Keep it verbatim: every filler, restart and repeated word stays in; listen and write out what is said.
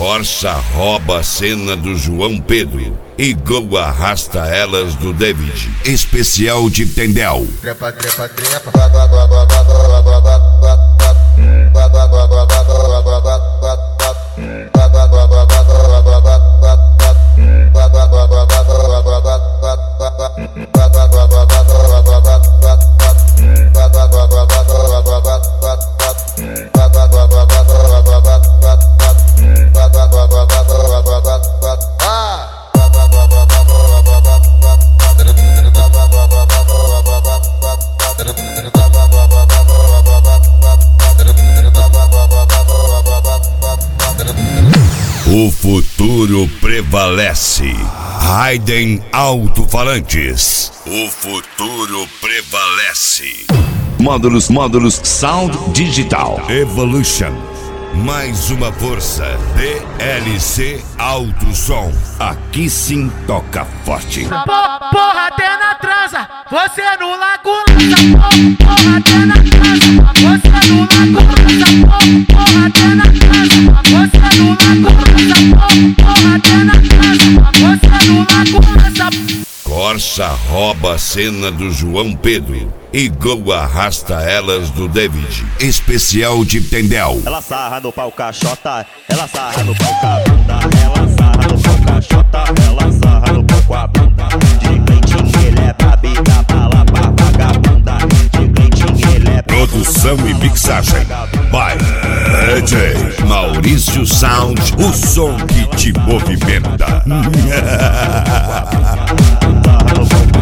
Corsa rouba a cena do João Pedro e Gol arrasta elas do David. Especial de Tendel. Trepa, trepa, trepa. O futuro prevalece. Raiden Alto-Falantes. O futuro prevalece. Módulos, módulos, Sound Digital. Evolution. Mais uma força. D L C Alto Som. Aqui sim toca forte. Porra, até na transa, você no lago. Porra, até na transa, você no lago. Porra, até na transa, você no lago. Porra, até na transa, você no lago. Corsa rouba a cena do João Pedro e Gol arrasta elas do David. Especial de Tendel. Ela sarra no pau caixota, ela sarra no pau com a bunda, ela sarra no pau caixota, ela sarra no pau com a bunda. De cleitinho ele é babida, bala pra vagabunda. De cleitinho ele é Produção e mixagem by D J Maurício Sound, o som que te movimenta. sarra no pau